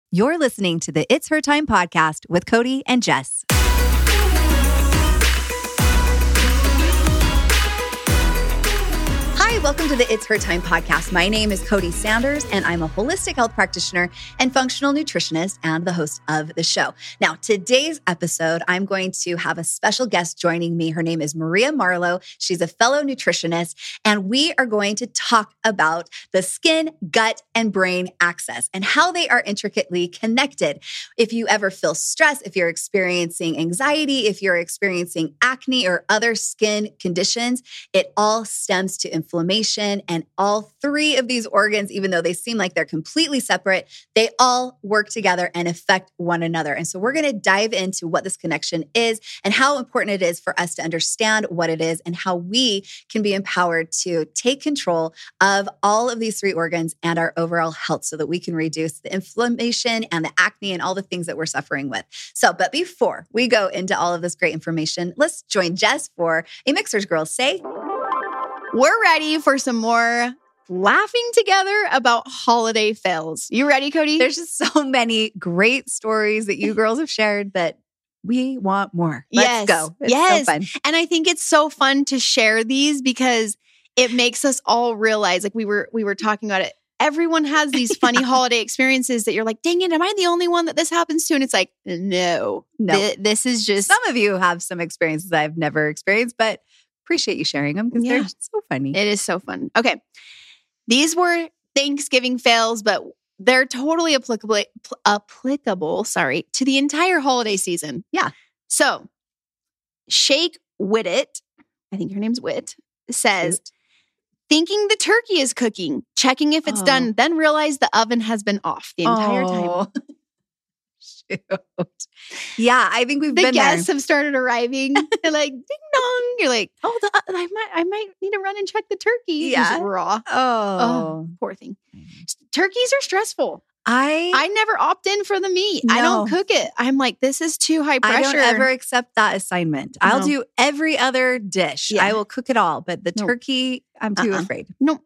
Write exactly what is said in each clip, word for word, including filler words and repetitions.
You're listening to the It's Her Time podcast with Cody and Jess. Hi, welcome to the It's Her Time podcast. My name is Cody Sanders, and I'm a holistic health practitioner and functional nutritionist and the host of the show. Now, today's episode, I'm going to have a special guest joining me. Her name is Maria Marlowe. She's a fellow nutritionist, and we are going to talk about the skin, gut, and brain axis and how they are intricately connected. If you ever feel stress, if you're experiencing anxiety, if you're experiencing acne or other skin conditions, it all stems to inflammation. Inflammation, and all three of these organs, even though they seem like they're completely separate, they all work together and affect one another. And so we're going to dive into what this connection is and how important it is for us to understand what it is and how we can be empowered to take control of all of these three organs and our overall health so that we can reduce the inflammation and the acne and all the things that we're suffering with. So, but before we go into all of this great information, let's join Jess for a Mixers Girls Say. We're ready for some more laughing together about holiday fails. You ready, Cody? There's just so many great stories that you girls have shared that we want more. Let's yes. go. It's yes. so fun. And I think it's so fun to share these because it makes us all realize, like we were we were talking about it, everyone has these funny yeah. holiday experiences that you're like, dang it, am I the only one that this happens to? And it's like, no, no. Th- this is just... Some of you have some experiences I've never experienced, but appreciate you sharing them because yeah. they're so funny. It is so fun. Okay. These were Thanksgiving fails, but they're totally applicable, pl- applicable, sorry, to the entire holiday season. Yeah. So, Shake Whittet, I think her name's Whit, says, Shoot. thinking the turkey is cooking, checking if it's oh. done, then realize the oven has been off the entire oh. time. Shoot. Yeah, I think we've the been there. The guests have started arriving. They're like, ding dong. You're like, oh, the, I might, I might need to run and check the turkey. Yeah, it's raw. Oh. oh, poor thing. Turkeys are stressful. I I never opt in for the meat. No. I don't cook it. I'm like, this is too high pressure. I don't ever accept that assignment. No. I'll do every other dish. Yeah. I will cook it all, but the nope. turkey, I'm too uh-uh. afraid. Nope.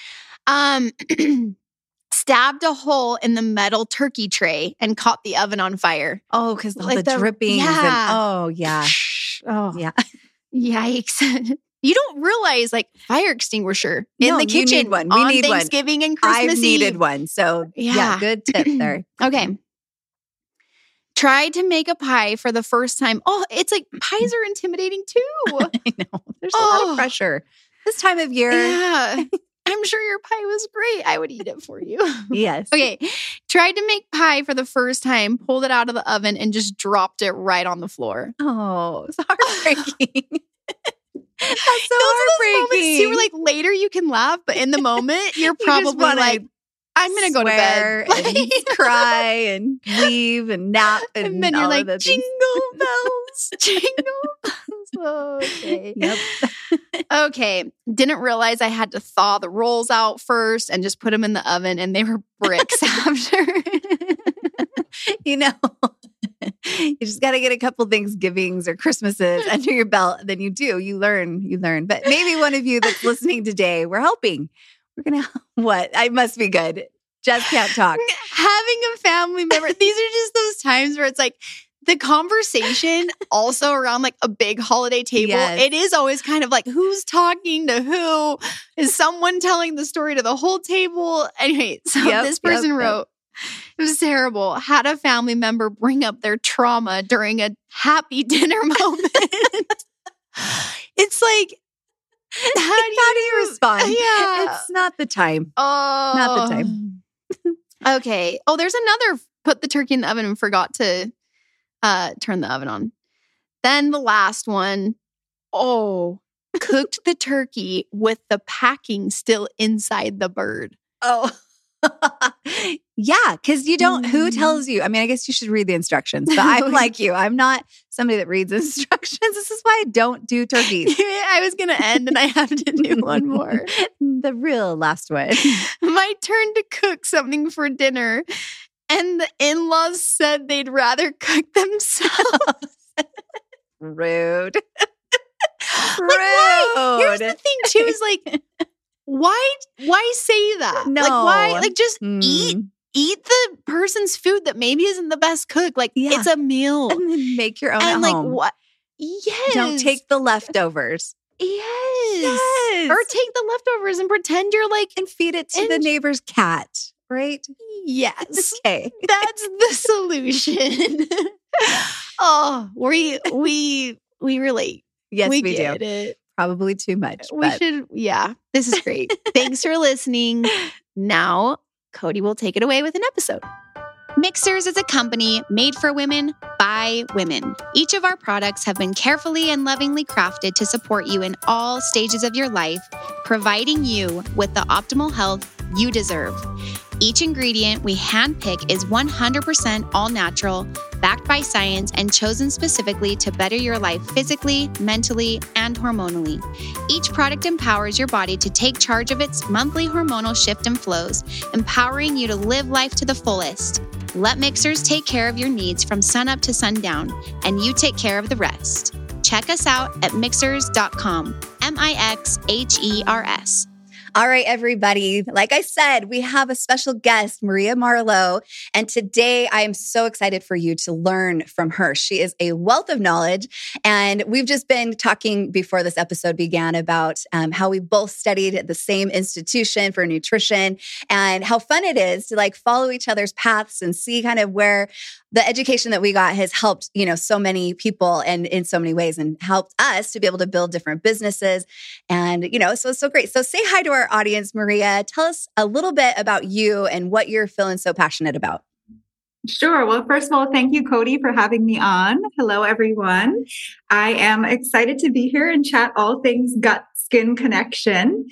Um. Stabbed a hole in the metal turkey tray and caught the oven on fire. Oh, because all like the, the drippings. Yeah. And, oh, yeah. oh, yeah. Yikes. You don't realize like fire extinguisher in no, the kitchen you need one. We on need Thanksgiving one. and Christmas I've Eve. needed one. So yeah, yeah good tip there. Okay. Tried to make a pie for the first time. Oh, it's like pies are intimidating too. I know. There's a oh. lot of pressure. This time of year. Yeah. I'm sure your pie was great. I would eat it for you. Yes. Okay. Tried to make pie for the first time, pulled it out of the oven, and just dropped it right on the floor. Oh, it's heartbreaking. That's so those heartbreaking. Too, where like later you can laugh, but in the moment you're probably you like, I'm going to go to bed. And cry and leave and nap. And, and then you're like, the jingle bells, jingle bells. Okay. Yep. Okay. Didn't realize I had to thaw the rolls out first and just put them in the oven, and they were bricks after. You know, you just got to get a couple Thanksgivings or Christmases under your belt. Then you do. You learn. You learn. But maybe one of you that's listening today, we're helping. We're going to, what? I must be good. Just can't talk. Having a family member. These are just those times where it's like, the conversation also around like a big holiday table, yes. it is always kind of like who's talking to who? Is someone telling the story to the whole table? Anyway, so yep, this person yep, wrote, yep. It was terrible. Had a family member bring up their trauma during a happy dinner moment. It's like, how do you, how do you respond? Yeah. It's not the time. Oh. Not the time. Okay. Oh, there's another put the turkey in the oven and forgot to Uh, turn the oven on. Then the last one, oh, cooked the turkey with the packing still inside the bird. Oh, yeah, because you don't, who tells you? I mean, I guess you should read the instructions, but I'm like you. I'm not somebody that reads instructions. This is why I don't do turkeys. I was going to end and I have to do one more. The real last one. My turn to cook something for dinner. And the in-laws said they'd rather cook themselves. Rude. Like, why? Here's the thing, too, is like, why why say that? No. Like, why? Like, just mm. eat eat the person's food that maybe isn't the best cook. Like Yeah. it's a meal. And then make your own And at like home. what? Yes. Don't take the leftovers. Yes. Yes. Or take the leftovers and pretend you're like, And feed it to And- the neighbor's cat, right? yes. Okay. That's the solution. Oh, we we we relate. Yes, we, we do. get it. Probably too much. We but should, yeah. This is great. Thanks for listening. Now, Cody will take it away with an episode. Mixers is a company made for women by women. Each of our products have been carefully and lovingly crafted to support you in all stages of your life, providing you with the optimal health you deserve. Each ingredient we handpick is one hundred percent all natural, backed by science, and chosen specifically to better your life physically, mentally, and hormonally. Each product empowers your body to take charge of its monthly hormonal shift and flows, empowering you to live life to the fullest. Let Mixers take care of your needs from sunup to sundown, and you take care of the rest. Check us out at mixers dot com, M I X H E R S. All right, everybody. Like I said, we have a special guest, Maria Marlowe. And today I am so excited for you to learn from her. She is a wealth of knowledge. And we've just been talking before this episode began about um, how we both studied at the same institution for nutrition and how fun it is to like follow each other's paths and see kind of where the education that we got has helped, you know, so many people and in so many ways and helped us to be able to build different businesses. And, you know, so it's so great. So say hi to our audience, Maria. Tell us a little bit about you and what you're feeling so passionate about. Sure. Well, first of all, thank you, Cody, for having me on. Hello, everyone. I am excited to be here and chat all things gut skin connection.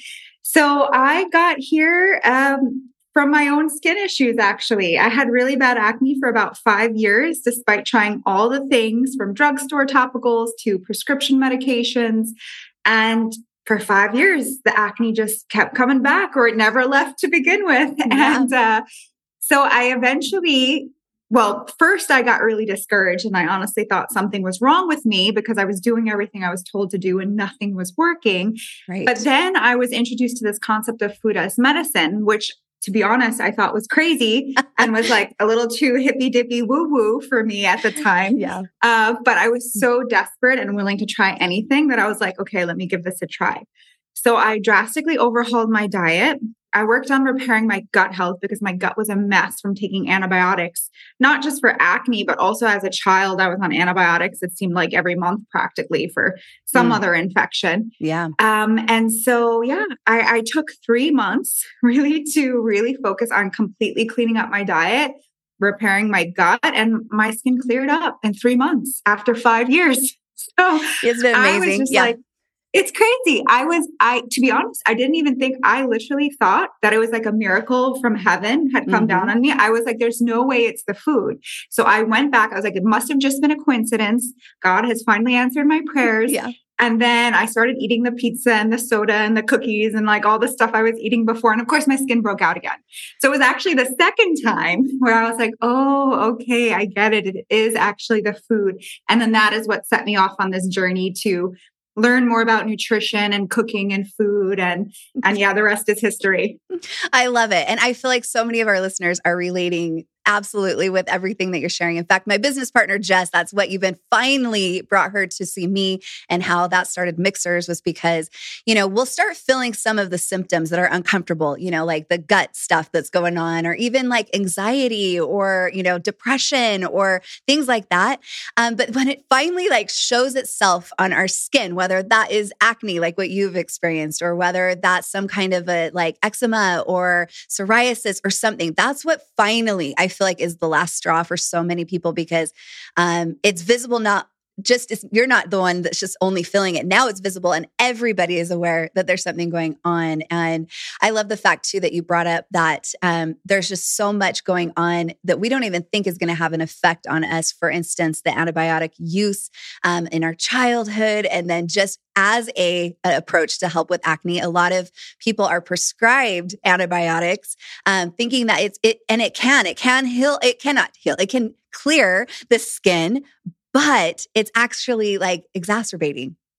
So I got here um, from my own skin issues, actually. I had really bad acne for about five years, despite trying all the things from drugstore topicals to prescription medications. And for five years, the acne just kept coming back, or it never left to begin with. Yeah. And uh, so I eventually, well, first I got really discouraged, and I honestly thought something was wrong with me because I was doing everything I was told to do and nothing was working. Right. But then I was introduced to this concept of food as medicine, which, to be honest, I thought was crazy and was like a little too hippy dippy woo woo for me at the time. Yeah. Uh, but I was so desperate and willing to try anything that I was like, okay, let me give this a try. So I drastically overhauled my diet. I worked on repairing my gut health because my gut was a mess from taking antibiotics, not just for acne, but also as a child, I was on antibiotics. It seemed like every month practically for some Mm. other infection. Yeah. Um, and so, yeah, I, I took three months really to really focus on completely cleaning up my diet, repairing my gut, and my skin cleared up in three months after five years. So Isn't it I was amazing? just Yeah. like, it's crazy. I was, I, to be honest, I didn't even think, I literally thought that it was like a miracle from heaven had come Mhm. down on me. I was like, there's no way it's the food. So I went back. I was like, it must have just been a coincidence. God has finally answered my prayers. Yeah. And then I started eating the pizza and the soda and the cookies and like all the stuff I was eating before. And of course, my skin broke out again. So it was actually the second time where I was like, oh, okay, I get it. It is actually the food. And then that is what set me off on this journey to learn more about nutrition and cooking and food. And, and yeah, the rest is history. I love it. And I feel like so many of our listeners are relating absolutely with everything that you're sharing. In fact, my business partner, Jess, that's what you've been finally brought her to see me and how that started Mixers was because, you know, we'll start feeling some of the symptoms that are uncomfortable, you know, like the gut stuff that's going on, or even like anxiety or, you know, depression or things like that. Um, but when it finally like shows itself on our skin, whether that is acne, like what you've experienced, or whether that's some kind of a like eczema or psoriasis or something, that's what finally I feel like is the last straw for so many people because um, it's visible, not just, it's, you're not the one that's just only feeling it. Now it's visible and everybody is aware that there's something going on. And I love the fact too that you brought up that um, there's just so much going on that we don't even think is going to have an effect on us. For instance, the antibiotic use um, in our childhood, and then just as a, a approach to help with acne, a lot of people are prescribed antibiotics, um, thinking that it's it, and it can, it can heal, it cannot heal, it can clear the skin, but it's actually like exacerbating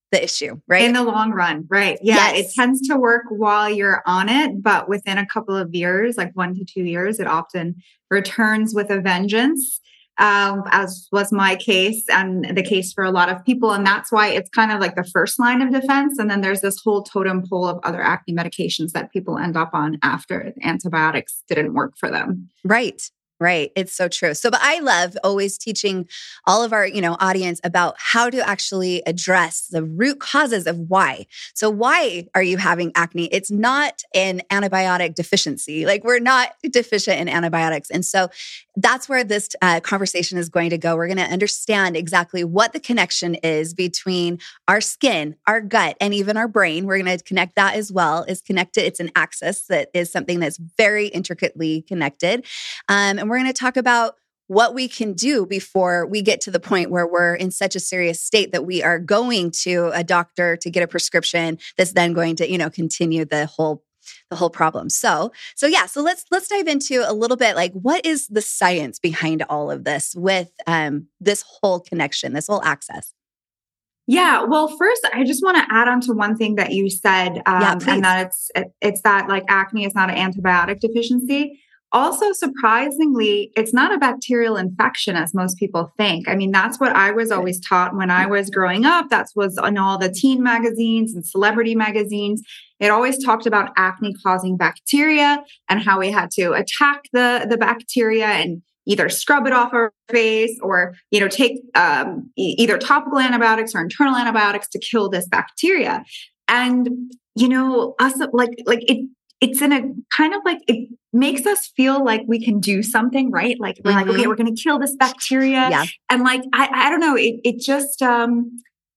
the issue, right? In the long run, right? Yeah, Yes. it tends to work while you're on it, but within a couple of years, like one to two years, it often returns with a vengeance, um, as was my case and the case for a lot of people. And that's why it's kind of like the first line of defense. And then there's this whole totem pole of other acne medications that people end up on after antibiotics didn't work for them. Right. Right. It's so true. So, but I love always teaching all of our, you know, audience about how to actually address the root causes of why. So why are you having acne? It's not an antibiotic deficiency. Like we're not deficient in antibiotics. And so that's where this uh, conversation is going to go. We're going to understand exactly what the connection is between our skin, our gut, and even our brain. We're going to connect that as well. It's connected. It's an axis that is something that's very intricately connected. Um, and we're going to talk about what we can do before we get to the point where we're in such a serious state that we are going to a doctor to get a prescription that's then going to, you know, continue the whole the whole problem. So, so yeah, so let's let's dive into a little bit like what is the science behind all of this with um, this whole connection, this whole access. Yeah. Well, first, I just want to add on to one thing that you said, um, Yeah, please. and that it's it, it's that like acne is not an antibiotic deficiency. Also, surprisingly, it's not a bacterial infection as most people think. I mean, that's what I was always taught when I was growing up. That was in all the teen magazines and celebrity magazines. It always talked about acne causing bacteria and how we had to attack the, the bacteria and either scrub it off our face or, you know, take um, e- either topical antibiotics or internal antibiotics to kill this bacteria. And, you know, us like, like it, it's in a kind of like, it makes us feel like we can do something, right? Like we're mm-hmm. like, okay, we're going to kill this bacteria. Yeah. And like, I, I don't know, it, it just, um,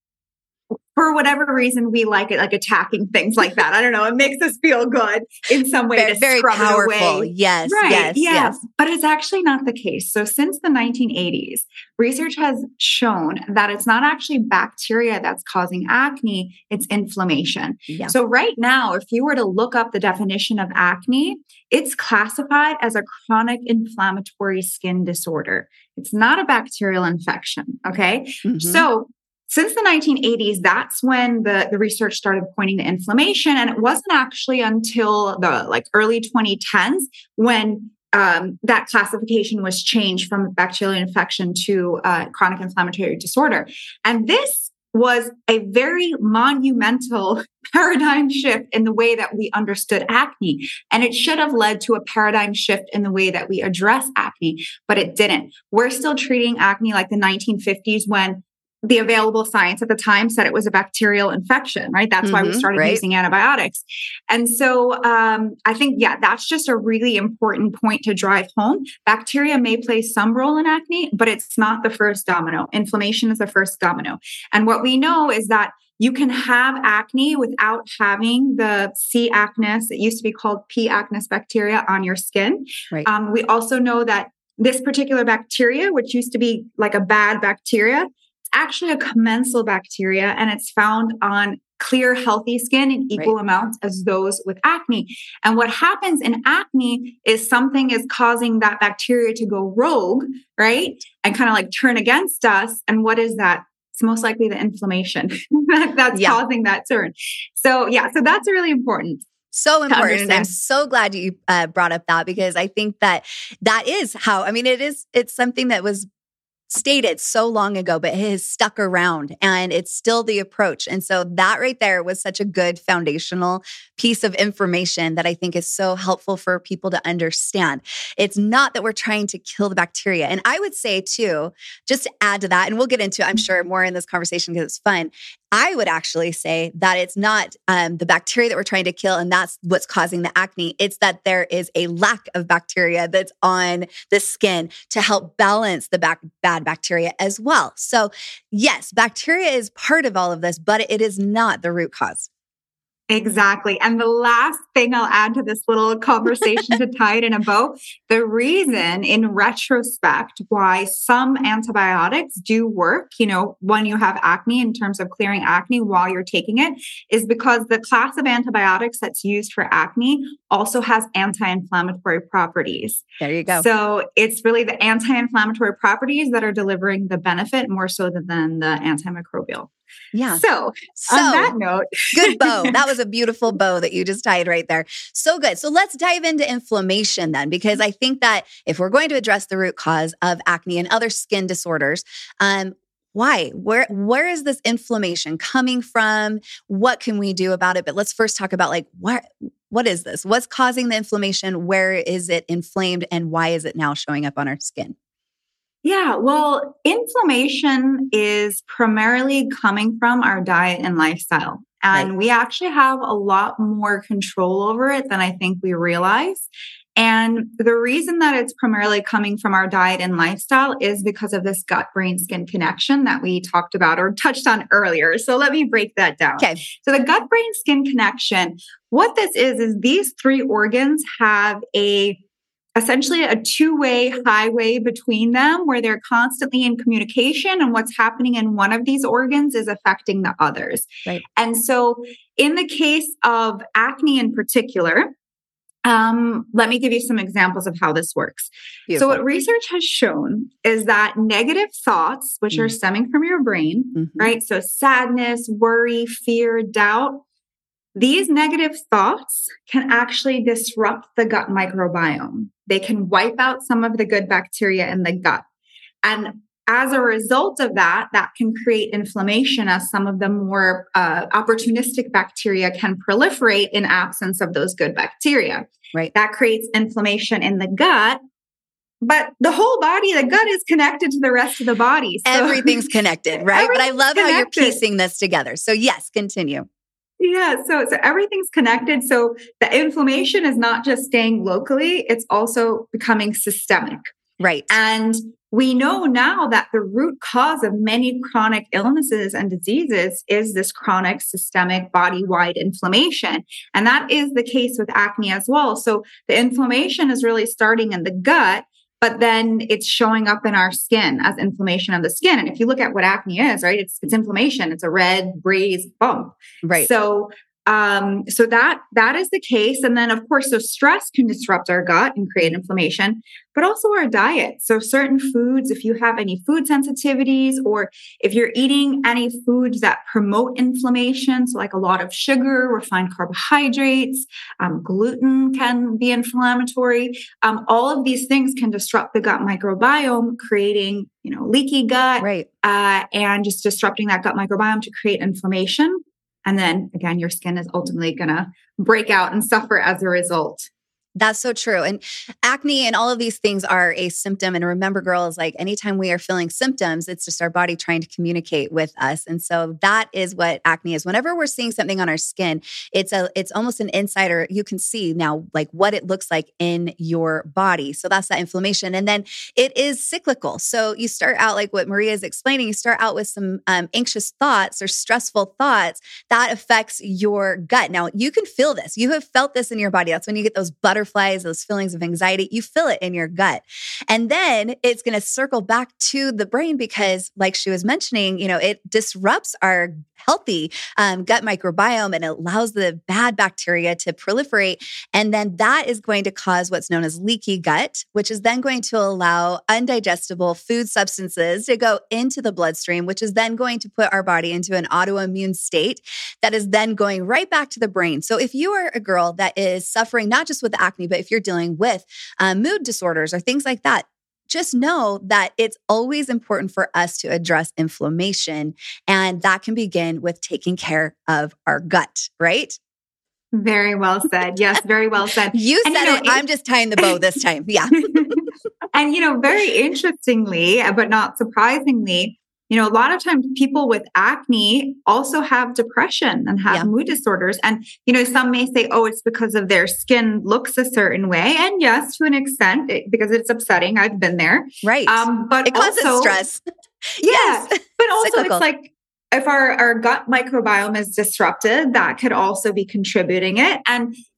for whatever reason, we like it, like attacking things like that. I don't know. It makes us feel good in some way. Very, to very scrub powerful. It away. Yes, right. yes, yeah. yes. But it's actually not the case. So since the nineteen eighties, research has shown that it's not actually bacteria that's causing acne, it's inflammation. Yeah. So right now, if you were to look up the definition of acne, it's classified as a chronic inflammatory skin disorder. It's not a bacterial infection. Okay. Mm-hmm. So since the nineteen eighties, that's when the, the research started pointing to inflammation. And it wasn't actually until the like early twenty tens when um, that classification was changed from bacterial infection to uh, chronic inflammatory disorder. And this was a very monumental paradigm shift in the way that we understood acne. And it should have led to a paradigm shift in the way that we address acne, but it didn't. We're still treating acne like the nineteen fifties when the available science at the time said it was a bacterial infection, right? That's mm-hmm, why we started right. using antibiotics. And so um, I think, yeah, that's just a really important point to drive home. Bacteria may play some role in acne, but it's not the first domino. Inflammation is the first domino. And what we know is that you can have acne without having the C. acnes, it used to be called P. acnes bacteria on your skin. Right. Um, we also know that this particular bacteria, which used to be like a bad bacteria, actually a commensal bacteria, and it's found on clear, healthy skin in equal right. amounts as those with acne. And what happens in acne is something is causing that bacteria to go rogue, right? And kind of like turn against us. And what is that? It's most likely the inflammation that's yeah. causing that turn. So yeah, so that's really important. So important. And I'm so glad you uh, brought up that because I think that that is how, I mean, it is, it's something that was stated so long ago, but it has stuck around and it's still the approach. And so that right there was such a good foundational piece of information that I think is so helpful for people to understand. It's not that we're trying to kill the bacteria. And I would say too, just to add to that, and we'll get into, I'm sure, more in this conversation because it's fun. I would actually say that it's not um, the bacteria that we're trying to kill, and that's what's causing the acne. It's that there is a lack of bacteria that's on the skin to help balance the back, bad bacteria as well. So yes, bacteria is part of all of this, but it is not the root cause. Exactly. And the last thing I'll add to this little conversation to tie it in a bow, the reason in retrospect why some antibiotics do work, you know, when you have acne in terms of clearing acne while you're taking it, is because the class of antibiotics that's used for acne also has anti-inflammatory properties. There you go. So it's really the anti-inflammatory properties that are delivering the benefit more so than the antimicrobial. Yeah. So, so on that note, good bow. That was a beautiful bow that you just tied right there. So good. So let's dive into inflammation then, because I think that if we're going to address the root cause of acne and other skin disorders, um, why? Where, where is this inflammation coming from? What can we do about it? But let's first talk about like, what, what is this? What's causing the inflammation? Where is it inflamed? And why is it now showing up on our skin? Yeah, well, inflammation is primarily coming from our diet and lifestyle. And right. we actually have a lot more control over it than I think we realize. And the reason that it's primarily coming from our diet and lifestyle is because of this gut-brain-skin connection that we talked about or touched on earlier. So let me break that down. Okay. So the gut-brain-skin connection, what this is, is these three organs have a essentially a two-way highway between them where they're constantly in communication, and what's happening in one of these organs is affecting the others. Right. And so in the case of acne in particular, um, let me give you some examples of how this works. Beautiful. So what research has shown is that negative thoughts, which mm-hmm. are stemming from your brain, mm-hmm. right? So sadness, worry, fear, doubt, these negative thoughts can actually disrupt the gut microbiome. They can wipe out some of the good bacteria in the gut. And as a result of that, that can create inflammation as some of the more uh, opportunistic bacteria can proliferate in absence of those good bacteria. Right. That creates inflammation in the gut. But the whole body, the gut is connected to the rest of the body. So everything's connected, right? But I love connected. how you're piecing this together. So yes, continue. Yeah, so so everything's connected. So the inflammation is not just staying locally, it's also becoming systemic. Right. And we know now that the root cause of many chronic illnesses and diseases is this chronic systemic body-wide inflammation. And that is the case with acne as well. So the inflammation is really starting in the gut, but then it's showing up in our skin as inflammation of the skin. And if you look at what acne is, right, it's it's inflammation. It's a red raised bump. Right. So, um, so that that is the case. And then, of course, so stress can disrupt our gut and create inflammation, but also our diet. So certain foods, if you have any food sensitivities, or if you're eating any foods that promote inflammation, so like a lot of sugar, refined carbohydrates, um, gluten can be inflammatory. Um, all of these things can disrupt the gut microbiome, creating, you know, leaky gut, right. uh, and just disrupting that gut microbiome to create inflammation. And then again, your skin is ultimately going to break out and suffer as a result. That's so true. And acne and all of these things are a symptom. And remember, girls, like anytime we are feeling symptoms, it's just our body trying to communicate with us. And so that is what acne is. Whenever we're seeing something on our skin, it's a it's almost an insider. You can see now like what it looks like in your body. So that's that inflammation. And then it is cyclical. So you start out like what Maria is explaining, you start out with some um, anxious thoughts or stressful thoughts that affects your gut. Now you can feel this. You have felt this in your body. That's when you get those butterflies Butterflies, those feelings of anxiety, you feel it in your gut. And then it's going to circle back to the brain because, like she was mentioning, you know, it disrupts our healthy um, gut microbiome and it allows the bad bacteria to proliferate. And then that is going to cause what's known as leaky gut, which is then going to allow undigestible food substances to go into the bloodstream, which is then going to put our body into an autoimmune state that is then going right back to the brain. So if you are a girl that is suffering not just with acne, but if you're dealing with um, mood disorders or things like that, just know that it's always important for us to address inflammation. And that can begin with taking care of our gut, right? Very well said. Yes, very well said. You and, said you know, it. I'm just tying the bow this time. Yeah. And, you know, very interestingly, but not surprisingly, you know, a lot of times people with acne also have depression and have yeah. mood disorders. And, you know, some may say, oh, it's because of their skin looks a certain way. And yes, to an extent, it, because it's upsetting. I've been there. Right. Um, but it causes also, stress. Yeah. Yes. But also Cyclical. It's like, if our, our gut microbiome is disrupted, that could also be contributing it. And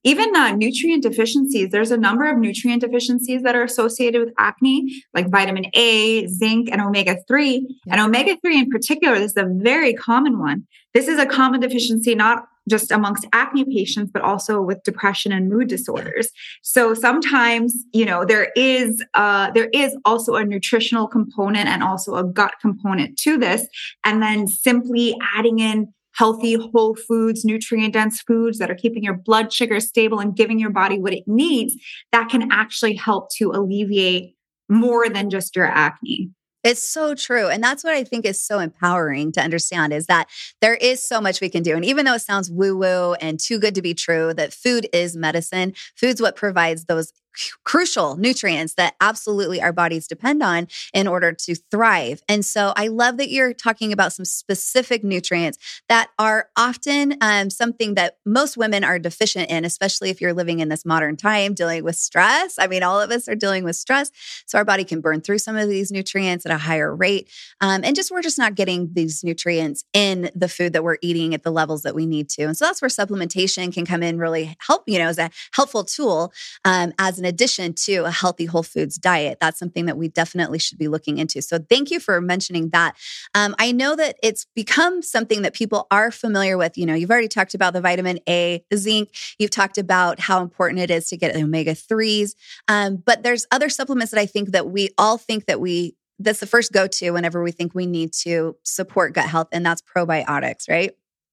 even uh, nutrient deficiencies. There's a number of nutrient deficiencies that are associated with acne, like vitamin A, zinc, and omega three. Yeah. And omega three in particular, this is a very common one. This is a common deficiency, not just amongst acne patients, but also with depression and mood disorders. Yeah. So sometimes, you know, there is uh, there is also a nutritional component and also a gut component to this. And then simply adding in healthy, whole foods, nutrient-dense foods that are keeping your blood sugar stable and giving your body what it needs, that can actually help to alleviate more than just your acne. It's so true. And that's what I think is so empowering to understand is that there is so much we can do. And even though it sounds woo-woo and too good to be true, that food is medicine, food's what provides those crucial nutrients that absolutely our bodies depend on in order to thrive. And so I love that you're talking about some specific nutrients that are often um, something that most women are deficient in, especially if you're living in this modern time dealing with stress. I mean, all of us are dealing with stress. So our body can burn through some of these nutrients at a higher rate. Um, and just, we're just not getting these nutrients in the food that we're eating at the levels that we need to. And so that's where supplementation can come in, really help, you know, as a helpful tool um, as an addition to a healthy whole foods diet. That's something that we definitely should be looking into. So thank you for mentioning that. Um, I know that it's become something that people are familiar with. You know, you've already talked about the vitamin A, the zinc. You've talked about how important it is to get omega threes. Um, but there's other supplements that I think that we all think that we, that's the first go-to whenever we think we need to support gut health. And that's probiotics, right?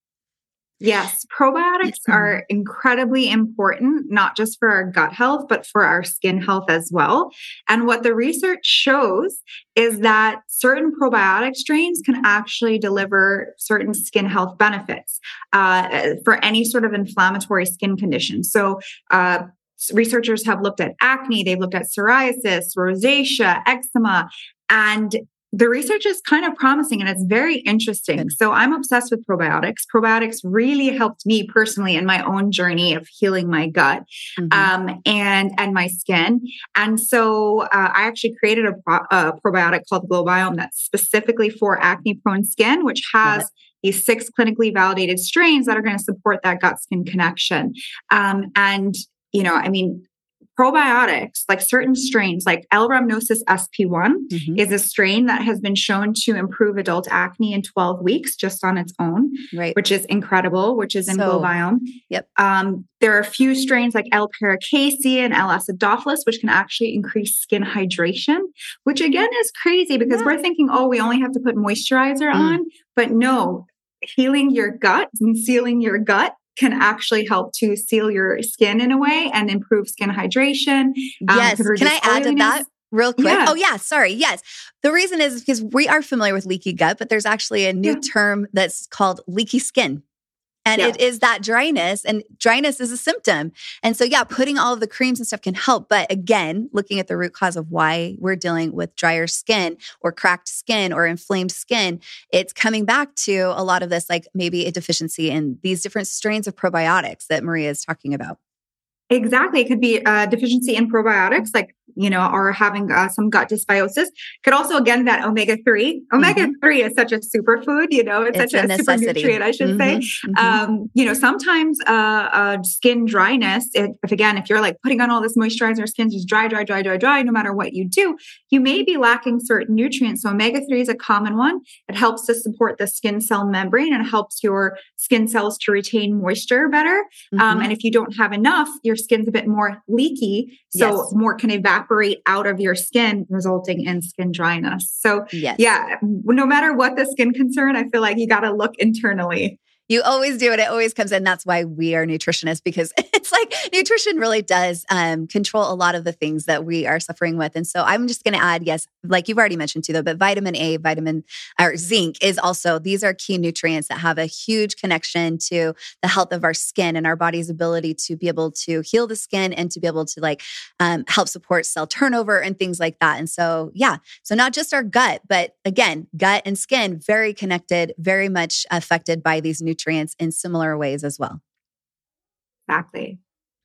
Yes, probiotics are incredibly important, not just for our gut health, but for our skin health as well. And what the research shows is that certain probiotic strains can actually deliver certain skin health benefits uh, for any sort of inflammatory skin condition. So, uh, researchers have looked at acne, they've looked at psoriasis, rosacea, eczema, and the research is kind of promising and it's very interesting. Good. So I'm obsessed with probiotics. Probiotics really helped me personally in my own journey of healing my gut mm-hmm. um, and, and my skin. And so uh, I actually created a, pro- a probiotic called GlowBiome that's specifically for acne-prone skin, which has these six clinically validated strains that are going to support that gut-skin connection. Um, and, you know, I mean, probiotics, like certain strains, like L. rhamnosus S P one mm-hmm. is a strain that has been shown to improve adult acne in twelve weeks just on its own, right? Which is incredible, which is in so, GlowBiome. Yep. Um, there are a few strains like L. pericaceae and L. acidophilus, which can actually increase skin hydration, which again is crazy because yeah. we're thinking, oh, we only have to put moisturizer mm. on, but no, healing your gut and sealing your gut can actually help to seal your skin in a way and improve skin hydration. Yes. Um, can I add to that real quick? Yeah. Oh, yeah. Sorry. Yes. The reason is because we are familiar with leaky gut, but there's actually a new yeah. term that's called leaky skin. And yeah. it is that dryness, and dryness is a symptom. And so, yeah, putting all of the creams and stuff can help. But again, looking at the root cause of why we're dealing with drier skin or cracked skin or inflamed skin, it's coming back to a lot of this, like maybe a deficiency in these different strains of probiotics that Maria is talking about. Exactly. It could be a deficiency in probiotics, like, you know, or having uh, some gut dysbiosis. Could also, again, that omega three. Omega three mm-hmm. is such a superfood, you know, it's, it's such a, a super nutrient, I should mm-hmm. say. Mm-hmm. Um, you know, sometimes uh, uh, skin dryness, if, if again, if you're like putting on all this moisturizer, skin's just dry, dry, dry, dry, dry, no matter what you do, you may be lacking certain nutrients. So omega three is a common one. It helps to support the skin cell membrane and helps your skin cells to retain moisture better. Mm-hmm. Um, and if you don't have enough, your skin's a bit more leaky. So yes. more can evaporate out of your skin, resulting in skin dryness. So yes. yeah, no matter what the skin concern, I feel like you got to look internally. You always do, and it always comes in. That's why we are nutritionists, because it's like nutrition really does um, control a lot of the things that we are suffering with. And so I'm just going to add, yes, like you've already mentioned too, though, but vitamin A, vitamin or zinc is also, these are key nutrients that have a huge connection to the health of our skin and our body's ability to be able to heal the skin and to be able to like um, help support cell turnover and things like that. And so, yeah, so not just our gut, but again, gut and skin, very connected, very much affected by these nutrients in similar ways as well. Exactly.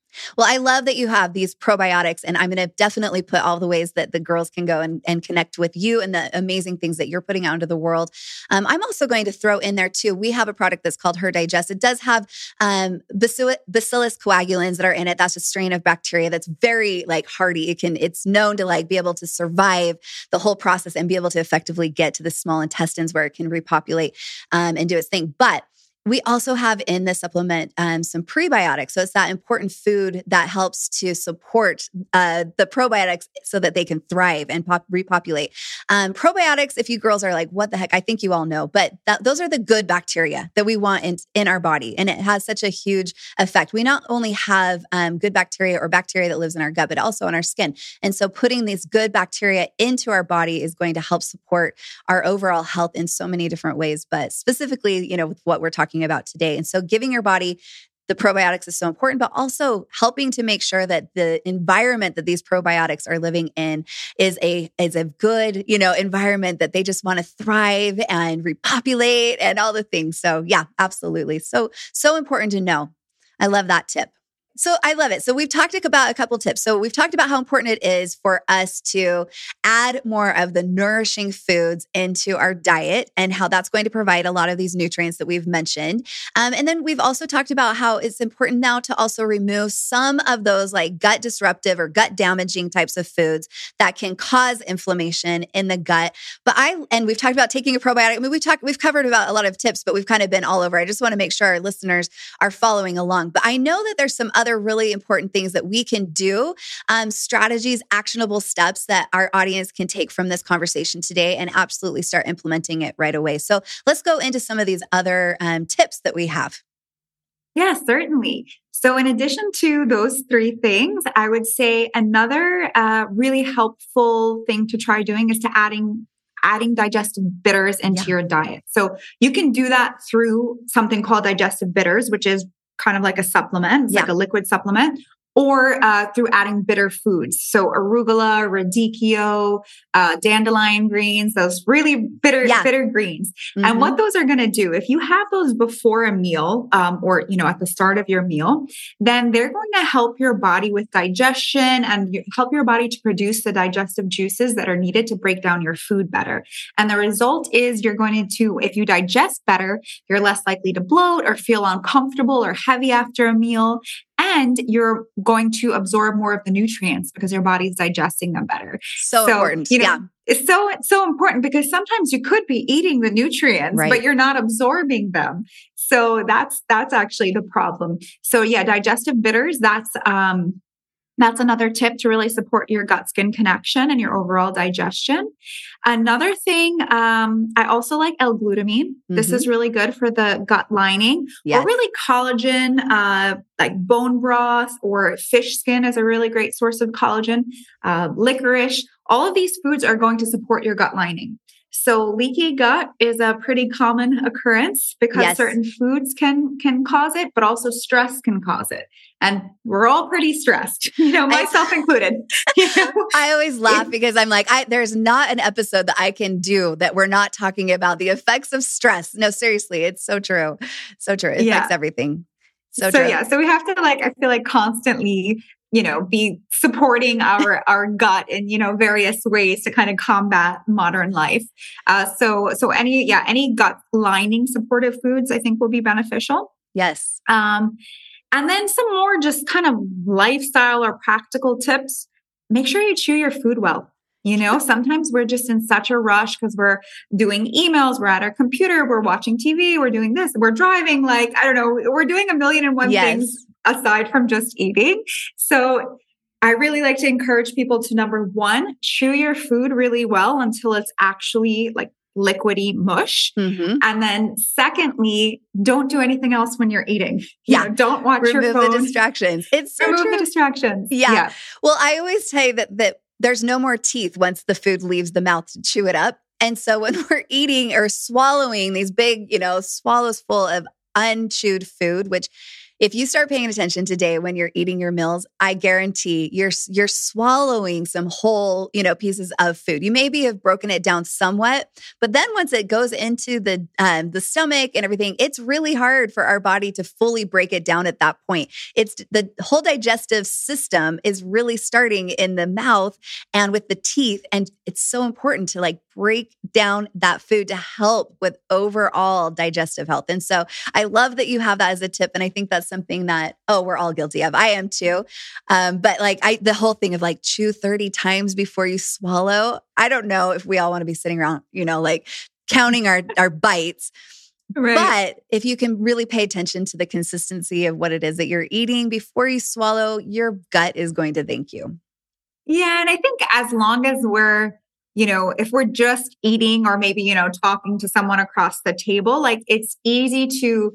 Well, I love that you have these probiotics, and I'm going to definitely put all the ways that the girls can go and, and connect with you and the amazing things that you're putting out into the world. Um, I'm also going to throw in there too, we have a product that's called Her Digest. It does have um, bacillus, bacillus coagulans that are in it. That's a strain of bacteria that's very like hardy. It can, it's known to like be able to survive the whole process and be able to effectively get to the small intestines where it can repopulate um, and do its thing. But we also have in the supplement um, some prebiotics. So it's that important food that helps to support uh, the probiotics so that they can thrive and pop- repopulate. Um, probiotics, if you girls are like, what the heck? I think you all know, but that, those are the good bacteria that we want in, in our body. And it has such a huge effect. We not only have um, good bacteria or bacteria that lives in our gut, but also in our skin. And so putting these good bacteria into our body is going to help support our overall health in so many different ways, but specifically, you know, with what we're talking about today. And so giving your body the probiotics is so important, but also helping to make sure that the environment that these probiotics are living in is a is a good, you know, environment that they just want to thrive and repopulate and all the things. So yeah, absolutely. So, so important to know. I love that tip. So I love it. So we've talked about a couple tips. So we've talked about how important it is for us to add more of the nourishing foods into our diet and how that's going to provide a lot of these nutrients that we've mentioned. Um, and then we've also talked about how it's important now to also remove some of those like gut disruptive or gut damaging types of foods that can cause inflammation in the gut. But I, and we've talked about taking a probiotic. I mean, we've talked, we've covered about a lot of tips, but we've kind of been all over. I just want to make sure our listeners are following along. But I know that there's some other really important things that we can do, um, strategies, actionable steps that our audience can take from this conversation today and absolutely start implementing it right away. So let's go into some of these other um, tips that we have. Yeah, certainly. So in addition to those three things, I would say another uh, really helpful thing to try doing is to adding adding digestive bitters into yeah. your diet. So you can do that through something called digestive bitters, which is kind of like a supplement. It's yeah. like a liquid supplement. Or uh, through adding bitter foods. So arugula, radicchio, uh, dandelion greens, those really bitter, yeah. bitter greens. Mm-hmm. And what those are going to do, if you have those before a meal um, or, you know, at the start of your meal, then they're going to help your body with digestion and help your body to produce the digestive juices that are needed to break down your food better. And the result is you're going to, if you digest better, you're less likely to bloat or feel uncomfortable or heavy after a meal. And you're going to absorb more of the nutrients because your body's digesting them better. So, so important. You know, yeah. It's so, it's so important because sometimes you could be eating the nutrients, right. but you're not absorbing them. So that's, that's actually the problem. So yeah, digestive bitters, that's, um, That's another tip to really support your gut-skin connection and your overall digestion. Another thing, um, I also like L-glutamine. Mm-hmm. This is really good for the gut lining. Yes. Or really collagen, uh, like bone broth or fish skin is a really great source of collagen. Uh, licorice. All of these foods are going to support your gut lining. So leaky gut is a pretty common occurrence because yes. certain foods can can cause it, but also stress can cause it. And we're all pretty stressed, you know, myself I, included. You know? I always laugh because I'm like, I, there's not an episode that I can do that we're not talking about the effects of stress. No, seriously, it's so true. So true. It affects yeah. everything. So, so true. yeah, so we have to like, I feel like constantly, you know, be supporting our, our gut in, you know, various ways to kind of combat modern life. Uh, so, so any, yeah, any gut lining supportive foods, I think will be beneficial. Yes. Um, and then some more just kind of lifestyle or practical tips. Make sure you chew your food well. You know, sometimes we're just in such a rush because we're doing emails, we're at our computer, we're watching T V, we're doing this, we're driving, like, I don't know, we're doing a million and one yes. things aside from just eating. So I really like to encourage people to, number one, chew your food really well until it's actually like liquidy mush. Mm-hmm. And then secondly, don't do anything else when you're eating. You yeah. know, don't watch Remove your phone. Remove the distractions. It's so Remove true. the distractions. Yeah. yeah. Well, I always say that, that there's no more teeth once the food leaves the mouth to chew it up. And so when we're eating or swallowing these big, you know, swallows full of unchewed food, which if you start paying attention today when you're eating your meals, I guarantee you're you're swallowing some whole, you know, pieces of food. You maybe have broken it down somewhat, but then once it goes into the um, the stomach and everything, it's really hard for our body to fully break it down at that point. It's the whole digestive system is really starting in the mouth and with the teeth, and it's so important to like break down that food to help with overall digestive health. And so I love that you have that as a tip. And I think that's something that, oh, we're all guilty of. I am too. Um, but like I, the whole thing of like chew thirty times before you swallow, I don't know if we all want to be sitting around, you know, like counting our, our bites. Right. But if you can really pay attention to the consistency of what it is that you're eating before you swallow, your gut is going to thank you. Yeah. And I think as long as we're, you know, if we're just eating or maybe, you know, talking to someone across the table, like it's easy to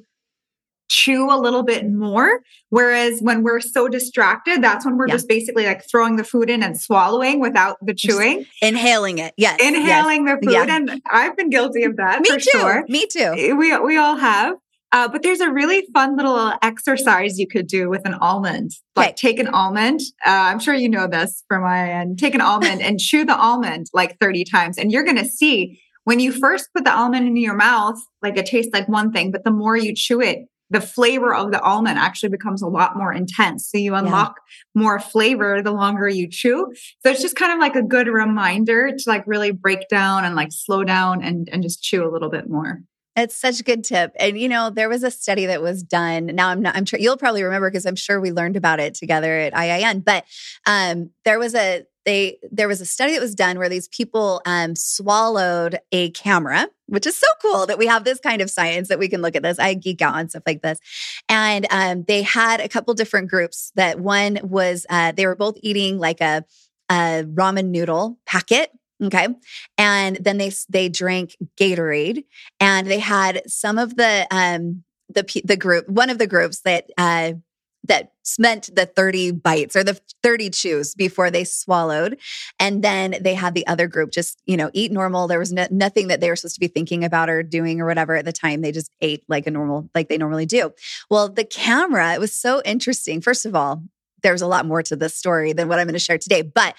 chew a little bit more. Whereas when we're so distracted, that's when we're yeah. just basically like throwing the food in and swallowing without the chewing. Just inhaling it. Yes. Inhaling yes. the food. Yeah. And I've been guilty of that Me for too. sure. Me too. We, we all have. Uh, but there's a really fun little exercise you could do with an almond. Like okay. take an almond. Uh, I'm sure you know this from my end. Take an almond and chew the almond like thirty times. And you're going to see when you first put the almond into your mouth, like it tastes like one thing, but the more you chew it, the flavor of the almond actually becomes a lot more intense. So you unlock yeah. more flavor the longer you chew. So it's just kind of like a good reminder to like really break down and like slow down and, and just chew a little bit more. It's such a good tip. And, you know, there was a study that was done. Now I'm not, I'm sure you'll probably remember because I'm sure we learned about it together at I I N, but um, there was a, they, there was a study that was done where these people um, swallowed a camera, which is so cool that we have this kind of science that we can look at this. I geek out on stuff like this. And um, they had a couple different groups that one was, uh, they were both eating like a, a ramen noodle packet. Okay. And then they, they drank Gatorade, and they had some of the, um, the, the group, one of the groups that, uh, that spent the thirty bites or the thirty chews before they swallowed. And then they had the other group just, you know, eat normal. There was no, nothing that they were supposed to be thinking about or doing or whatever at the time. They just ate like a normal, like they normally do. Well, the camera, it was so interesting. First of all, there's a lot more to this story than what I'm going to share today, but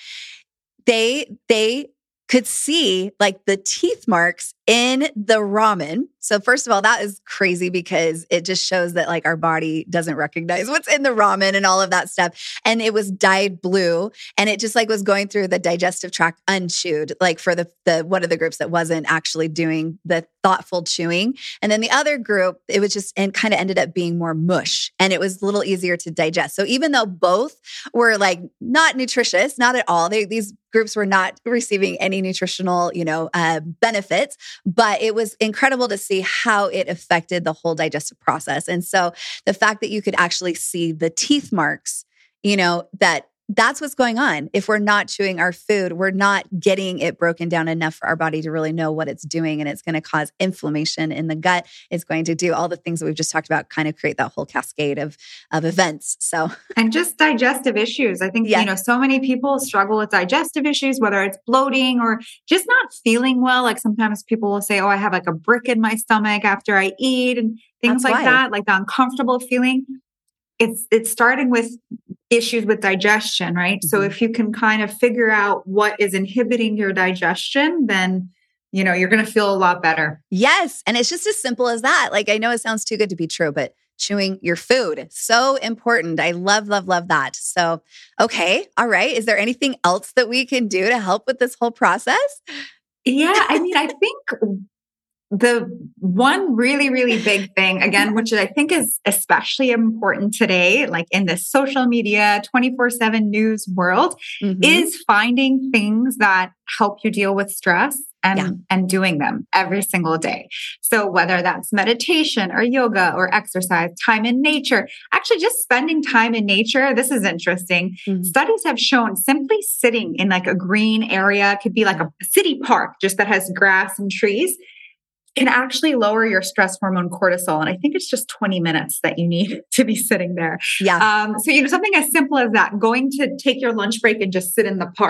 they, they, could see like the teeth marks in the ramen. So first of all, that is crazy because it just shows that like our body doesn't recognize what's in the ramen and all of that stuff. And it was dyed blue, and it just like was going through the digestive tract unchewed, like for the, the one of the groups that wasn't actually doing the thoughtful chewing. And then the other group, it was just, and kind of ended up being more mush, and it was a little easier to digest. So even though both were like not nutritious, not at all, they, these groups were not receiving any nutritional, you know, uh, benefits, but it was incredible to see how it affected the whole digestive process. And so the fact that you could actually see the teeth marks, you know, that that's what's going on. If we're not chewing our food, we're not getting it broken down enough for our body to really know what it's doing. And it's going to cause inflammation in the gut. It's going to do all the things that we've just talked about, kind of create that whole cascade of, of events. So, and just digestive issues. I think, yeah. you know, so many people struggle with digestive issues, whether it's bloating or just not feeling well. Like sometimes people will say, oh, I have like a brick in my stomach after I eat and things that's like why. that, like the uncomfortable feeling. It's, it's starting with issues with digestion, right? Mm-hmm. So if you can kind of figure out what is inhibiting your digestion, then, you know, you're going to feel a lot better. Yes. And it's just as simple as that. Like, I know it sounds too good to be true, but chewing your food, so important. I love, love, love that. So, okay. All right. Is there anything else that we can do to help with this whole process? Yeah. I mean, I think the one really, really big thing, again, which I think is especially important today, like in this social media, twenty-four seven news world, mm-hmm. is finding things that help you deal with stress and, yeah. and doing them every single day. So whether that's meditation or yoga or exercise, time in nature, actually just spending time in nature. This is interesting. Mm-hmm. Studies have shown simply sitting in like a green area, could be like a city park, just that has grass and trees, can actually lower your stress hormone cortisol. And I think it's just twenty minutes that you need to be sitting there. Yeah. Um, so, you know, something as simple as that, going to take your lunch break and just sit in the park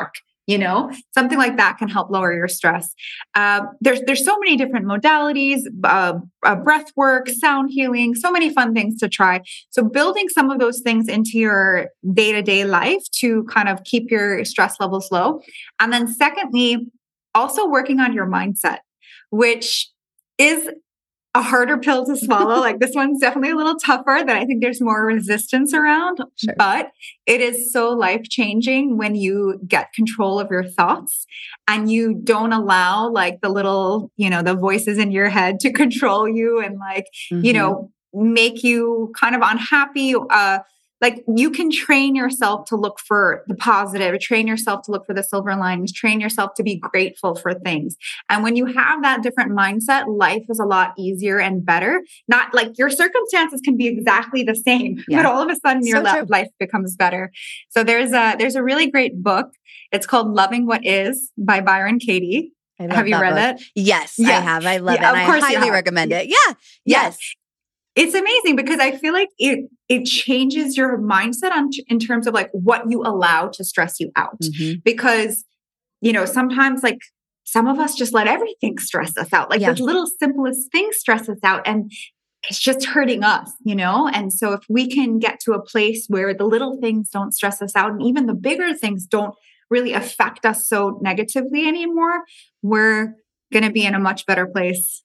You know, something like that can help lower your stress. Uh, there's there's so many different modalities, uh, uh, breath work, sound healing, so many fun things to try. So building some of those things into your day-to-day life to kind of keep your stress levels low. And then secondly, also working on your mindset, which is a harder pill to swallow. Like this one's definitely a little tougher, that I think there's more resistance around, sure. But it is so life-changing when you get control of your thoughts and you don't allow like the little, you know, the voices in your head to control you and like, mm-hmm. you know, make you kind of unhappy. Uh, Like you can train yourself to look for the positive, train yourself to look for the silver linings, train yourself to be grateful for things. And when you have that different mindset, life is a lot easier and better. Not like your circumstances can be exactly the same, yeah. but all of a sudden your so life becomes better. So there's a, there's a really great book. It's called Loving What Is by Byron Katie. Have you read book. that? Yes, yeah. I have. I love yeah, it. And I highly recommend it. Yeah. Yes. yes. It's amazing because I feel like it it changes your mindset on in terms of like what you allow to stress you out. Mm-hmm. Because, you know, sometimes like some of us just let everything stress us out. Like yeah. the little simplest things stress us out and it's just hurting us, you know? And so if we can get to a place where the little things don't stress us out and even the bigger things don't really affect us so negatively anymore, we're going to be in a much better place.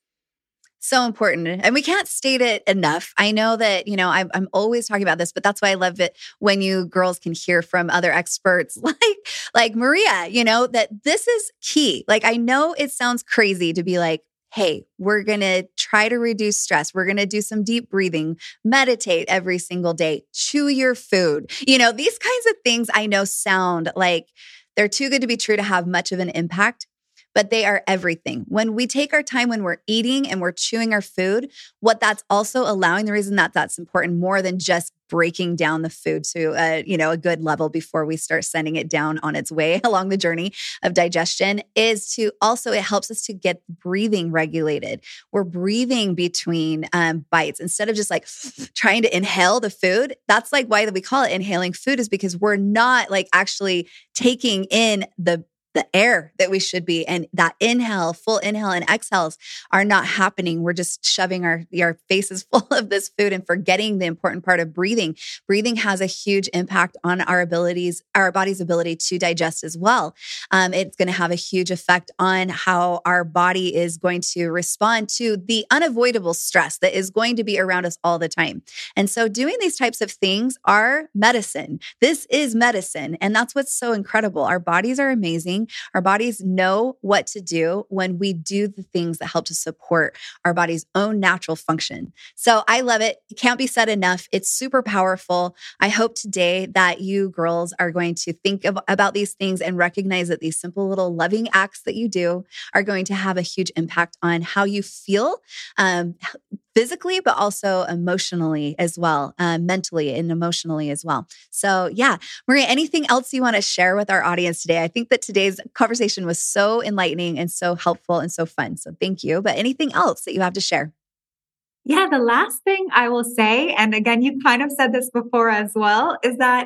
So important. And we can't state it enough. I know that, you know, I'm, I'm always talking about this, but that's why I love it when you girls can hear from other experts like, like Maria, you know, that this is key. Like, I know it sounds crazy to be like, hey, we're going to try to reduce stress. We're going to do some deep breathing, meditate every single day, chew your food. You know, these kinds of things I know sound like they're too good to be true to have much of an impact. But they are everything. When we take our time when we're eating and we're chewing our food, what that's also allowing, the reason that that's important more than just breaking down the food to a, you know, a good level before we start sending it down on its way along the journey of digestion is to also, it helps us to get breathing regulated. We're breathing between um, bites instead of just like trying to inhale the food. That's like why we call it inhaling food is because we're not like actually taking in the the air that we should be. And that inhale, full inhale and exhales are not happening. We're just shoving our, our faces full of this food and forgetting the important part of breathing. Breathing has a huge impact on our abilities, our body's ability to digest as well. Um, it's going to have a huge effect on how our body is going to respond to the unavoidable stress that is going to be around us all the time. And so doing these types of things are medicine. This is medicine. And that's what's so incredible. Our bodies are amazing. Our bodies know what to do when we do the things that help to support our body's own natural function. So I love it. It can't be said enough. It's super powerful. I hope today that you girls are going to think of, about these things and recognize that these simple little loving acts that you do are going to have a huge impact on how you feel, um, physically, but also emotionally as well, uh, mentally and emotionally as well. So yeah, Maria, anything else you want to share with our audience today? I think that today's conversation was so enlightening and so helpful and so fun. So thank you. But anything else that you have to share? Yeah, the last thing I will say, and again, you kind of said this before as well, is that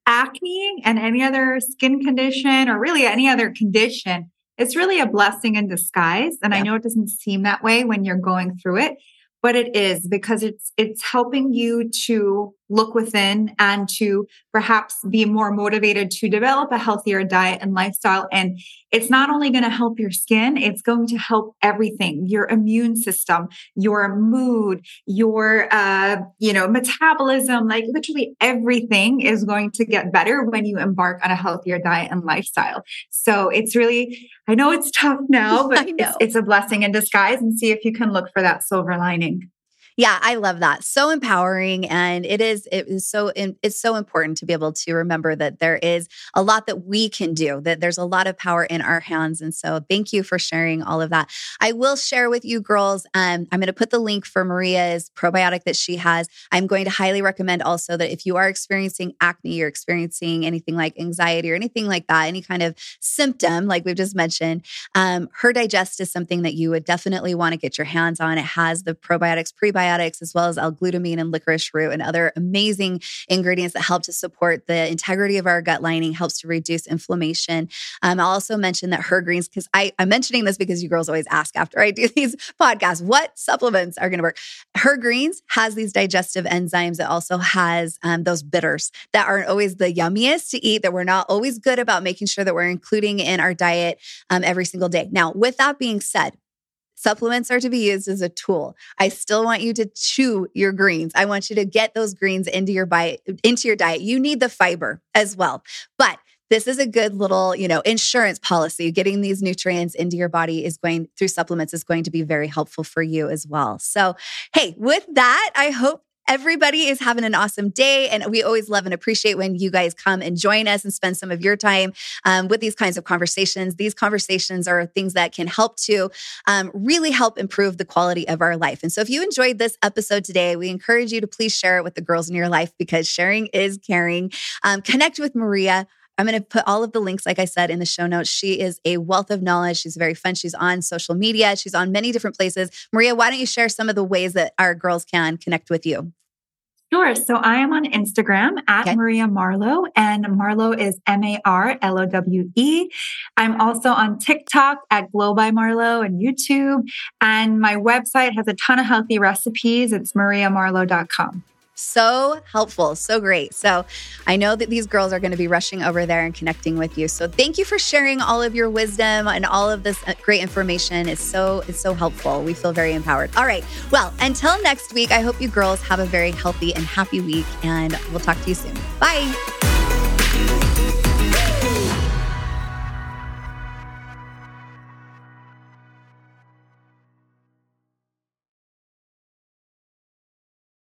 acne and any other skin condition or really any other condition, it's really a blessing in disguise. And yeah. I know it doesn't seem that way when you're going through it, but it is because it's it's helping you to look within and to perhaps be more motivated to develop a healthier diet and lifestyle. And it's not only going to help your skin, it's going to help everything, your immune system, your mood, your, uh, you know, metabolism, like literally everything is going to get better when you embark on a healthier diet and lifestyle. So it's really, I know it's tough now, but it's, it's a blessing in disguise, and see if you can look for that silver lining. Yeah, I love that. So empowering. And it is, it is so, it's so important to be able to remember that there is a lot that we can do, that there's a lot of power in our hands. And so thank you for sharing all of that. I will share with you girls, um, I'm going to put the link for Maria's probiotic that she has. I'm going to highly recommend also that if you are experiencing acne or experiencing anything like anxiety or anything like that, any kind of symptom, like we've just mentioned, um, Her Digest is something that you would definitely want to get your hands on. It has the probiotics, prebiotics, probiotics, as well as L-glutamine and licorice root and other amazing ingredients that help to support the integrity of our gut lining, helps to reduce inflammation. Um, I'll also mention that Her Greens, because I, I'm mentioning this because you girls always ask after I do these podcasts, what supplements are going to work? Her Greens has these digestive enzymes. It also has um, those bitters that aren't always the yummiest to eat, that we're not always good about making sure that we're including in our diet um, every single day. Now, with that being said, supplements are to be used as a tool. I still want you to chew your greens. I want you to get those greens into your diet, into your diet. You need the fiber as well. But this is a good little, you know, insurance policy. Getting these nutrients into your body is going through supplements is going to be very helpful for you as well. So, hey, with that, I hope everybody is having an awesome day. And we always love and appreciate when you guys come and join us and spend some of your time um, with these kinds of conversations. These conversations are things that can help to um, really help improve the quality of our life. And so if you enjoyed this episode today, we encourage you to please share it with the girls in your life, because sharing is caring. Um, connect with Maria. I'm going to put all of the links, like I said, in the show notes. She is a wealth of knowledge. She's very fun. She's on social media. She's on many different places. Maria, why don't you share some of the ways that our girls can connect with you? Sure. So I am on Instagram at Okay. Maria Marlowe, and Marlowe is M A R L O W E. I'm also on TikTok at Glow by Marlowe and YouTube. And my website has a ton of healthy recipes. It's maria marlowe dot com. So helpful. So great. So I know that these girls are going to be rushing over there and connecting with you. So thank you for sharing all of your wisdom and all of this great information. It's so, it's so helpful. We feel very empowered. All right. Well, until next week, I hope you girls have a very healthy and happy week, and we'll talk to you soon. Bye.